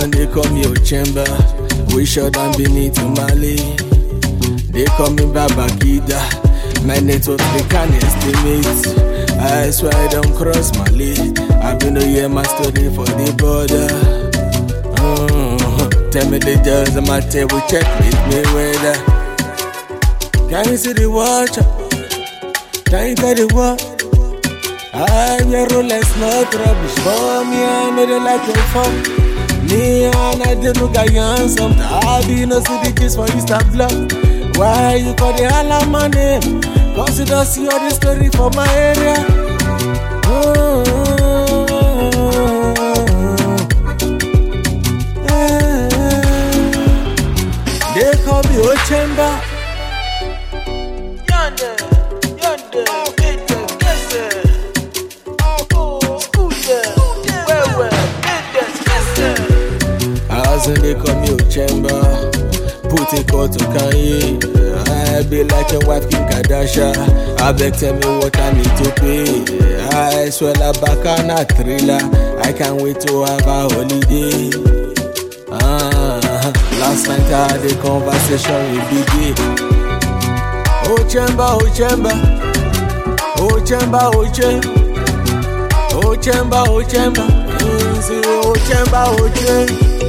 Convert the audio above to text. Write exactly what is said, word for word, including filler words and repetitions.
As they call me Ochemba, we shut down beneath Mali. They call me Babakida, my network they can't estimate. I swear I don't cross Mali. I've been to hear my story for the border. Mm-hmm. Tell me the judge on my table, check with me weather. Can you see the watch? Can you tell the what? I wear Rolex, not rubbish. For me, I know they like your phone. Me and I did look at you handsome. I be no see the kiss for Insta blog. Why you call the Hala money? Consider see all the story for my area. Mm-hmm. Yeah. They call me Ochemba. Yonder, yonder, get the guesser. Oh, scooter, well, well, get the guesser. As they call me Ochemba, put a call to Kanye. I be like your wife Kim Kardashian. I beg tell me what I need to pay. I swear la back on a thriller. I can't wait to have a holiday. Ah, last night I had a conversation with B J. Ochemba, Ochemba, Ochemba, Ochemba, Ochemba, Ochemba, Ochemba, Ochemba.